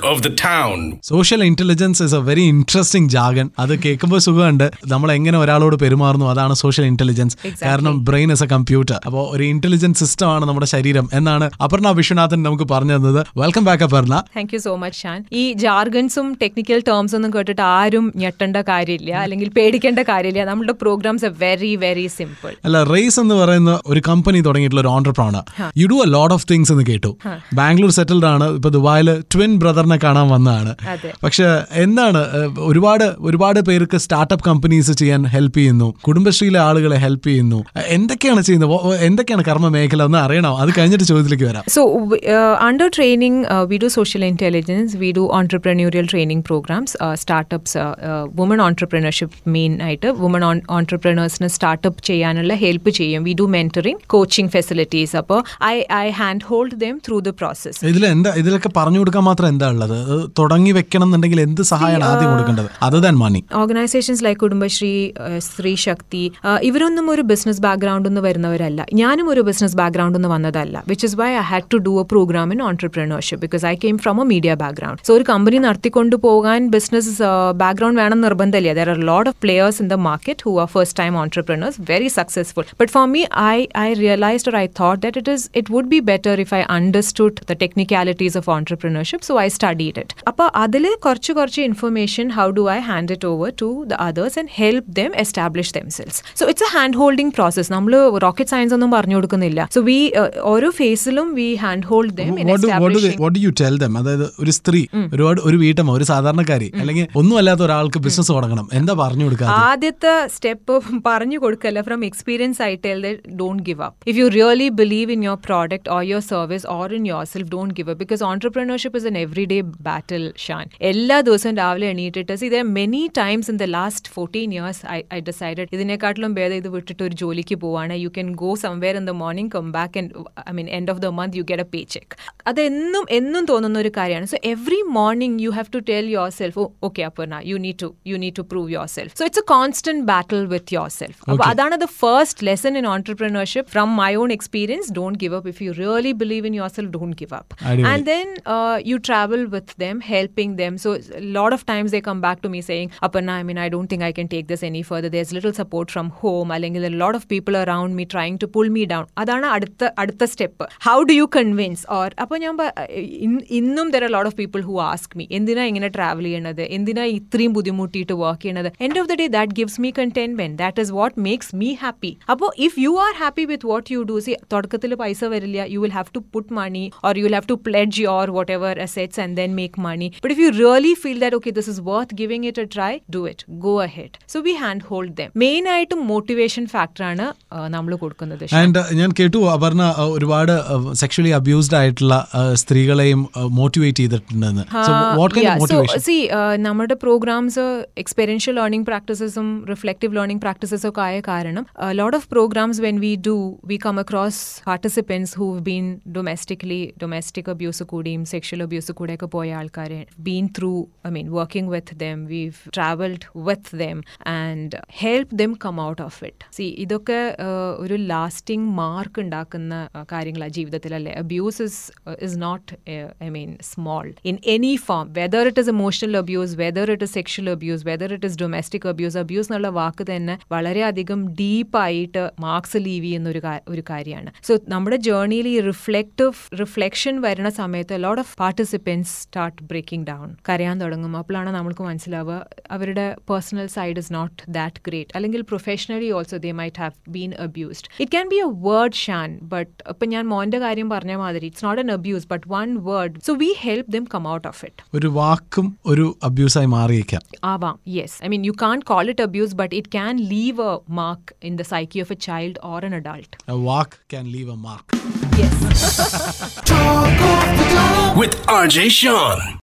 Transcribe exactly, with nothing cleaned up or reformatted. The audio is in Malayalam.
of the town. Social intelligence is a very interesting jargon. അത് കേൾക്കുമ്പോൾ സുഖമുണ്ട്. നമ്മൾ എങ്ങനെ ഒരാളോട് പെരുമാറുന്നു അതാണ് സോഷ്യൽ ഇന്റലിജൻസ്. കാരണം ബ്രെയിൻ ഇസ് എ കമ്പ്യൂട്ടർ. അപ്പോൾ ഒരു ഇന്റലിജന്റ് സിസ്റ്റം ആണ് നമ്മുടെ ശരീരം എന്നാണ് അപർണ വിശ്വനാഥൻ നമുക്ക് പറഞ്ഞു തന്നത്. Welcome back Aparna. Thank you so much Shan. ഈ ജാർഗൻസും ടെക്നിക്കൽ ടേംസ് ഒന്നും കേട്ടിട്ട് ആരും ഞെട്ടേണ്ട കാര്യമില്ല, അല്ലെങ്കിൽ പേടിക്കേണ്ട കാര്യമില്ല. നമ്മുടെ പ്രോഗ്രാംസ് വെരി വെരി സിമ്പിൾ. അല്ല, റേസ് എന്ന് പറയുന്ന ഒരു കമ്പനി തുടങ്ങിയിട്ടുള്ള ഒരു entrepreneur. You do a lot of things എന്ന് കേട്ടു. ബാംഗ്ലൂർ സെറ്റിൽഡ് ആണ്. ഇപ്പൊ ദുബായിൽ ട്വിൻ ബ്രദറിനെ കാണാൻ വന്നതാണ്. പക്ഷെ എന്താണ് ഒരുപാട് ഒരുപാട് പേർക്ക് സ്റ്റാർട്ടപ്പ് കമ്പനീസ് ചെയ്യാൻ ഹെൽപ്പ് ചെയ്യുന്നു, കുടുംബശ്രീയിലെ ആളുകളെ ഹെൽപ്പ് ചെയ്യുന്നു. എന്തൊക്കെയാണ് ചെയ്യുന്നത്, എന്തൊക്കെയാണ് കർമ്മ മേഖല എന്ന് അറിയണം. അത് കഴിഞ്ഞിട്ട് ചോദ്യത്തിലേക്ക് വരാം. So under training we do social intelligence, we do entrepreneurial training programmes, startups, woman entrepreneurship main ആയിട്ട് വുമൺ ഓൺടർപ്രണേഴ്സിന് സ്റ്റാർട്ടപ്പ് ചെയ്യാനുള്ള ഹെൽപ്പ് ചെയ്യും. We do mentoring, coaching facilities. അപ്പോൾ I I hand hold them through the process. ഇതിൽ എന്താ ഇതിലൊക്കെ പറഞ്ഞു കൊടുക്കാൻ മാത്രം എന്താ ഉള്ളത്? തുടങ്ങി വെക്കണം എന്നുണ്ടെങ്കിൽ എന്ത് സഹായമാണ് ആദ്യം കൊടുക്കേണ്ടത്? Other than money. Organisations like Kudumbashree, Stree Shakti, ഇവരൊന്നും ഒരു ബിസിനസ് ബാക്ക്ഗ്രൗണ്ട് നിന്ന് വരുന്നവരല്ല. ഞാനും ഒരു ബിസിനസ് ബാക്ക്ഗ്രൗണ്ട് നിന്ന് വന്നതല്ല. Which is why I had to do a programme in entrepreneurship because I came from a media background. So ഒരു കമ്പനി നടത്തിക്കൊണ്ട് പോകാൻ ബിസിനസ് ബാക്ക്ഗ്രൗണ്ട് വേണം നിർബന്ധമില്ല. There are lot of players in the market who are first time entrepreneurs, very successful. But for me I I realised or I thought that it is it would be better if I understood the technicalities of entrepreneurship. So I studied it. അപ്പോൾ അതിൽ കുറച്ച് കുറച്ച് information how do I hand it over to the others and help them establish themselves. So it's a hand holding process. നമ്മൾ റോക്കറ്റ് സയൻസ് ഒന്നും പറഞ്ഞു കൊടുക്കുന്നില്ല. സോ വി ഓരോ ഫേസിലും we hand hold them in establishing. What do you tell them? അതായത് ഒരു സ്ത്രീ, ഒരുപാട് ഒരു വീട്ടമ്മ, ഒരു സാധാരണക്കാരി, അല്ലെങ്കിൽ ഒന്നും അല്ലാത്ത ഒരാൾക്ക് ബിസിനസ് തുടങ്ങണം, എന്താ പറഞ്ഞു കൊടുക്കുക? ആദ്യത്തെ സ്റ്റെപ്പ് പറഞ്ഞു കൊടുക്കല്ല. From experience I tell that don't give up. If you really believe in your product or your service or in yourself, don't give up. Because entrepreneurship is an every day battle Shan. എല്ലാ ദിവസവും രാവിലെ എണീറ്റിട്ട് see there many times in the last fourteen years I I decided ഇതിനെക്കാട്ടിലും ഭേദം ഇത് വിട്ടിട്ട് ഒരു ജോലിക്ക് പോവാണ്. You can go somewhere in the morning, come back and I mean end of the month you get a pay check. അത് എന്നും എന്നും തോന്നുന്ന ഒരു കാര്യമാണ്. So every morning you have to tell yourself, okay Aparna, you need to you need to prove yourself. So it's a constant battle with yourself. അപ്പോൾ അതാണ് the first lesson in entrepreneurship from my own experience. Don't give up. If you really believe in yourself, don't give up. And then you travel with them, helping them. So a lot of times they come back to me saying, Aparna, I mean, I don't think I can take this any further. There's little support from home. Allengi there are a lot of people around me trying to pull me down. Adana adutha adutha step. How do you convince? Or appo njan innum there are a lot of people who ask me, endina ingane travel cheynathu, endina ithriyum budhimuttittu work cheynathu. End of the day that gives me contentment. That is what makes me happy. Appo if you are happy with what you do, see thodakathil paisa varilla, you will have to put money or you will have to pledge your whatever assets and then make money. But if you really feel that okay, this is worth giving it a try, do it, go ahead. So we hand hold them. Main ആയിട്ട് മോട്ടിവേഷൻ ഫാക്ടർ ആണ് നമ്മൾ കൊടുക്കുന്നത്. ആൻഡ് ഞാൻ കേട്ടു അപർണ ഒരുപാട് സെക്ഷുവലി അബ്യൂസ്ഡ് ആയിട്ടുള്ള സ്ത്രീകളെയും മോട്ടിവേറ്റ് ചെയ്തിട്ടുണ്ടെന്ന്. So what kind of motivation? See നമ്മുടെ പ്രോഗ്രാംസ് എക്സ്പീരിയൻഷ്യൽ ലേണിംഗ് പ്രാക്ടീസസും റിഫ്ലെക്റ്റീവ് ലേണിംഗ് പ്രാക്ടീസസും ഒക്കെ ആയ കാരണം lot of programmes when we do we come across participants who been domestically domestic abuse കൂടിയും സെക്ഷൽ അബ്യൂസ് കൂടെയൊക്കെ പോയ ആൾക്കാരെ been through, I mean, working with them, we've traveled with them and helped them come out of it. See, idokke oru lasting mark undakkunna കാര്യങ്ങളാ ജീവിതത്തിലല്ലേ. Abuse is uh, is not uh, I mean small in any form, whether it is emotional abuse, whether it is sexual abuse, whether it is domestic abuse. Abuse എന്നുള്ള വാക്ക് തന്നെ വളരെ അധികം ഡീപ്പായിട്ട് മാർക്സ് ലീവ് ചെയ്യുന്ന ഒരു ഒരു കാര്യമാണ്. സോ നമ്മുടെ ജേർണിയിൽ ഈ റിഫ്ലെക്റ്റീവ് റിഫ്ലെക്ഷൻ വരുന്ന സമയത്ത് lot of participants start breaking down, കരയാൻ തുടങ്ങും. അപ്പോഴാണ് നമ്മൾക്ക് മനസ്സിലാവുക അവരുടെ personal side is not that great. അല്ലെങ്കിൽ professionally also they might have been abused. It can be a word Shan, but ഇപ്പം ഞാൻ മോൻ്റെ കാര്യം പറഞ്ഞ മാതിരി it's not an abuse but one word. So we help them come out of it. ഒരു വാക്കും ഒരു അബ്യൂസായി മാറിയേക്കാം. ആവാം, yes. I mean you can't call it abuse but it can leave a mark in the psyche of a child or an adult. A walk can leave a mark. Yes. With R J Sean.